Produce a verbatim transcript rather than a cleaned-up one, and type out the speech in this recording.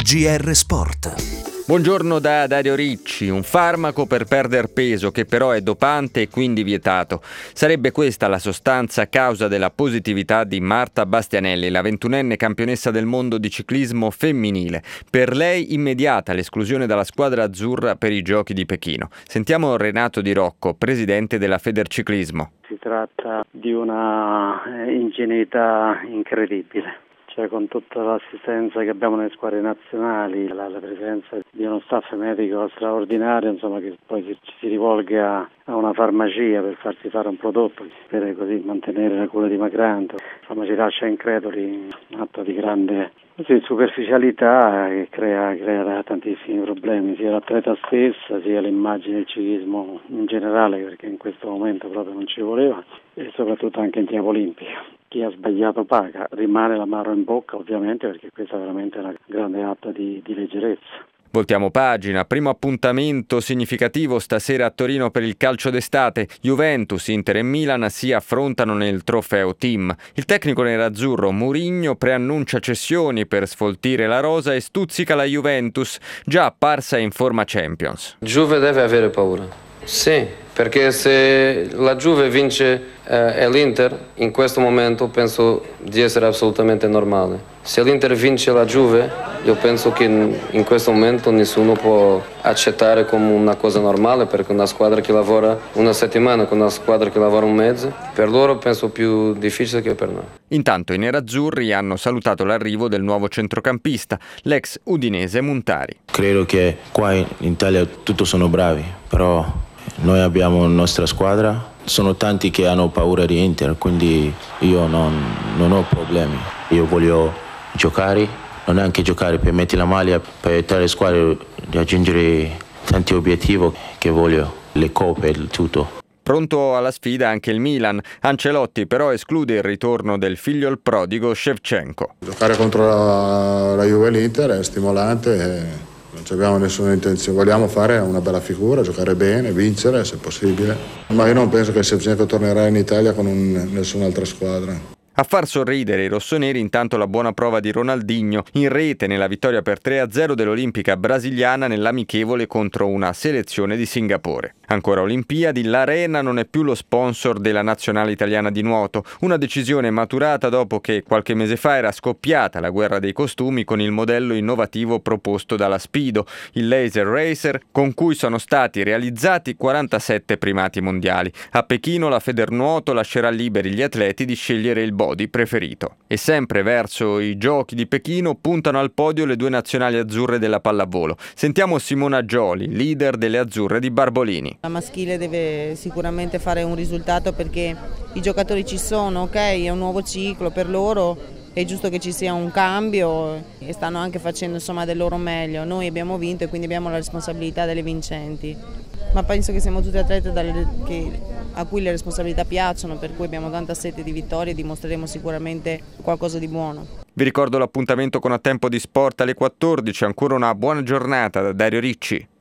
G R Sport. Buongiorno da Dario Ricci. Un farmaco per perdere peso che però è dopante e quindi vietato. Sarebbe questa la sostanza causa della positività di Marta Bastianelli, la ventunenne campionessa del mondo di ciclismo femminile. Per lei immediata l'esclusione dalla squadra azzurra per i Giochi di Pechino. Sentiamo Renato Di Rocco, presidente della Federciclismo. Si tratta di una ingenuità incredibile. Cioè, con tutta l'assistenza che abbiamo nelle squadre nazionali, la, la presenza di uno staff medico straordinario, insomma, che poi si, ci si rivolga a una farmacia per farsi fare un prodotto, per così mantenere la cura dimagrante. La farmacia lascia increduli, un atto di grande così, superficialità che crea, crea tantissimi problemi, sia l'atleta stessa, sia l'immagine del ciclismo in generale, perché in questo momento proprio non ci voleva, e soprattutto anche in chiave olimpica. Chi ha sbagliato paga, rimane l'amaro in bocca ovviamente, perché questa è veramente una grande atto di, di leggerezza. Voltiamo pagina, primo appuntamento significativo stasera a Torino per il calcio d'estate. Juventus, Inter e Milan si affrontano nel trofeo team. Il tecnico nerazzurro Mourinho preannuncia cessioni per sfoltire la rosa e stuzzica la Juventus, già apparsa in forma Champions. Juve deve avere paura, sì, perché se la Juve vince eh, e l'Inter, in questo momento penso di essere assolutamente normale. Se l'Inter vince la Juve, io penso che in, in questo momento nessuno può accettare come una cosa normale, perché una squadra che lavora una settimana con una squadra che lavora un mese, per loro penso più difficile che per noi. Intanto i nerazzurri hanno salutato l'arrivo del nuovo centrocampista, l'ex udinese Montari. Credo che qua in Italia tutti sono bravi, però noi abbiamo la nostra squadra, sono tanti che hanno paura di Inter, quindi io non, non ho problemi. Io voglio giocare, non neanche giocare per mettere la maglia, per aiutare le squadre a raggiungere tanti obiettivi che voglio, le coppe e tutto. Pronto alla sfida anche il Milan. Ancelotti però esclude il ritorno del figlio il prodigo Shevchenko. Giocare contro la, la Juve e l'Inter è stimolante e non abbiamo nessuna intenzione, vogliamo fare una bella figura, giocare bene, vincere se possibile, ma io non penso che Shevchenko tornerà in Italia con un, nessun'altra squadra. A far sorridere i rossoneri intanto la buona prova di Ronaldinho in rete nella vittoria per tre a zero dell'Olimpica brasiliana nell'amichevole contro una selezione di Singapore. Ancora Olimpiadi, l'Arena non è più lo sponsor della nazionale italiana di nuoto, una decisione maturata dopo che qualche mese fa era scoppiata la guerra dei costumi con il modello innovativo proposto dalla Speedo, il Laser Racer, con cui sono stati realizzati quarantasette primati mondiali. A Pechino la Federnuoto lascerà liberi gli atleti di scegliere il body preferito. E sempre verso i Giochi di Pechino puntano al podio le due nazionali azzurre della pallavolo. Sentiamo Simona Gioli, leader delle azzurre di Barbolini. La maschile deve sicuramente fare un risultato perché i giocatori ci sono, ok? È un nuovo ciclo per loro, è giusto che ci sia un cambio e stanno anche facendo insomma del loro meglio. Noi abbiamo vinto e quindi abbiamo la responsabilità delle vincenti. Ma penso che siamo tutti atleti dalle, che, a cui le responsabilità piacciono, per cui abbiamo tanta sete di vittorie e dimostreremo sicuramente qualcosa di buono. Vi ricordo l'appuntamento con A Tempo di Sport alle quattordici, ancora una buona giornata da Dario Ricci.